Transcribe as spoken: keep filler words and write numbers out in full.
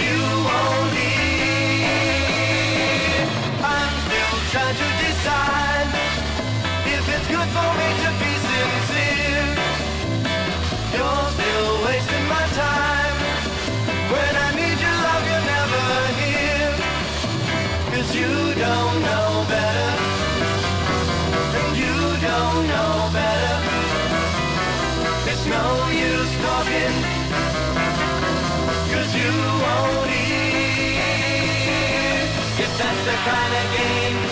you won't hear. I'm still trying to decide if it's good for me to be sincere. You're still wasting my time. When I need your love, you're never here. 'Cause you don't know better, and you don't know better. It's no use talking, 'cause you won't hear. If that's the kind of game